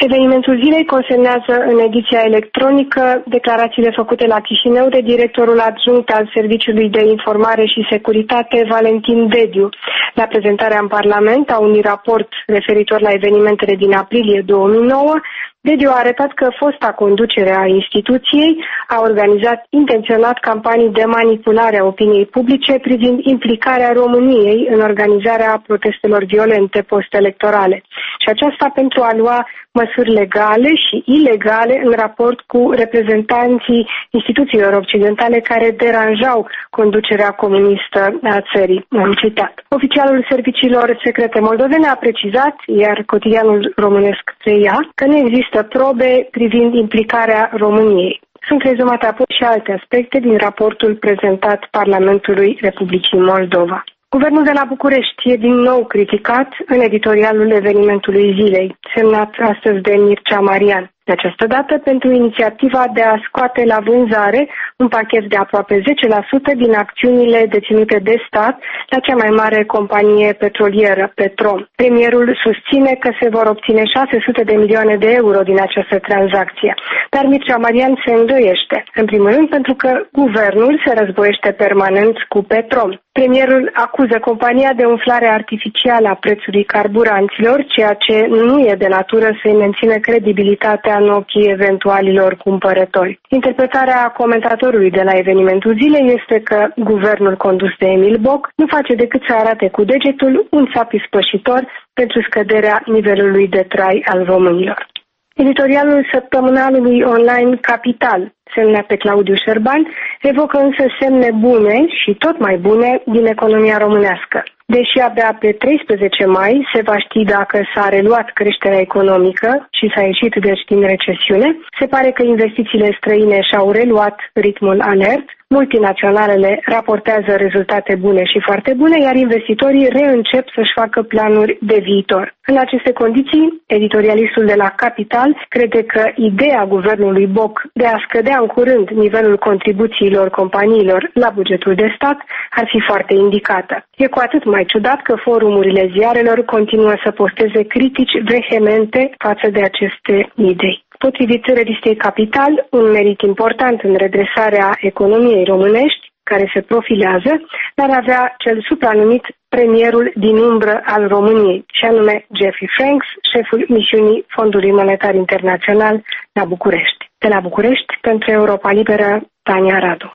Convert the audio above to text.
Evenimentul zilei consemnează în ediția electronică declarațiile făcute la Chișinău de directorul adjunct al Serviciului de Informare și Securitate, Valentin Dediu. La prezentarea în Parlament a unui raport referitor la evenimentele din aprilie 2009, Dediu a arătat că fosta conducere a instituției a organizat intenționat campanii de manipulare a opiniei publice privind implicarea României în organizarea protestelor violente post-electorale. Și aceasta pentru a lua măsuri legale și ilegale în raport cu reprezentanții instituțiilor occidentale care deranjau conducerea comunistă a țării. Am citat. Oficialul serviciilor secrete moldovene a precizat, iar cotidianul românesc preia, că nu există probe privind implicarea României. Sunt rezumate apoi și alte aspecte din raportul prezentat Parlamentului Republicii Moldova. Guvernul de la București e din nou criticat în editorialul evenimentului zilei, semnat astăzi de Mircea Marian. De această dată pentru inițiativa de a scoate la vânzare un pachet de aproape 10% din acțiunile deținute de stat la cea mai mare companie petrolieră, Petrom. Premierul susține că se vor obține 600 de milioane de euro din această tranzacție. Dar Mircea Marian se îndoiește, în primul rând pentru că guvernul se războiește permanent cu Petrom. Premierul acuză compania de umflare artificială a prețului carburanților, ceea ce nu e de natură să-i mențină credibilitatea în ochii eventualilor cumpărători. Interpretarea comentatorului de la evenimentul zilei este că guvernul condus de Emil Boc nu face decât să arate cu degetul un sap ispășitor pentru scăderea nivelului de trai al românilor. Editorialul săptămânalului online Capital, semnat pe Claudiu Șerban, evocă însă semne bune și tot mai bune din economia românească. Deși abia pe 13 mai se va ști dacă s-a reluat creșterea economică și s-a ieșit deci din recesiune, se pare că investițiile străine și-au reluat ritmul alert, multinaționalele raportează rezultate bune și foarte bune, iar investitorii reîncep să-și facă planuri de viitor. În aceste condiții, editorialistul de la Capital crede că ideea guvernului Boc de a scădea în curând nivelul contribuțiilor companiilor la bugetul de stat ar fi foarte indicată. E cu atât mai ciudat că forumurile ziarelor continuă să posteze critici vehemente față de aceste idei. Potrivit revistei Capital, un merit important în redresarea economiei românești, care se profilează, dar avea cel supranumit premierul din umbră al României, și anume Jeffrey Franks, șeful misiunii Fondului Monetar Internațional la București. De la București, pentru Europa Liberă, Tania Radu.